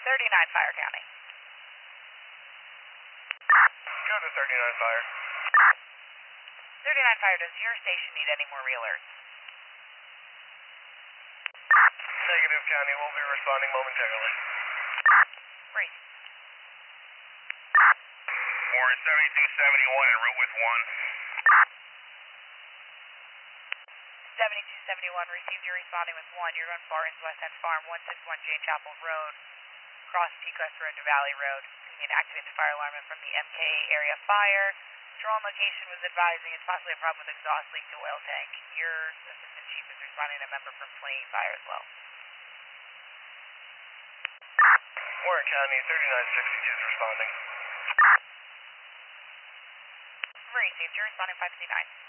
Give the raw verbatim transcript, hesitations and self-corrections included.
thirty-nine Fire County. Go to thirty-nine Fire. thirty-nine Fire, does your station need any more re-alerts? Negative, County. We'll be responding momentarily. Breathe. We're in seventy-two seventy-one en route with one. seventy-two seventy-one, received you responding with one. You're on Barton's West End Farm, one sixty-one Jane Chapel Road, cross Pequest Road to Valley Road. You need to activate the fire alarm from the M K A area fire. Drawn location was advising it's possibly a problem with exhaust leak to oil tank. Your assistant chief is responding to a member from twenty-eight Fire as well. Warren County, thirty-nine sixty-two is responding. Received, you're responding five fifty-nine.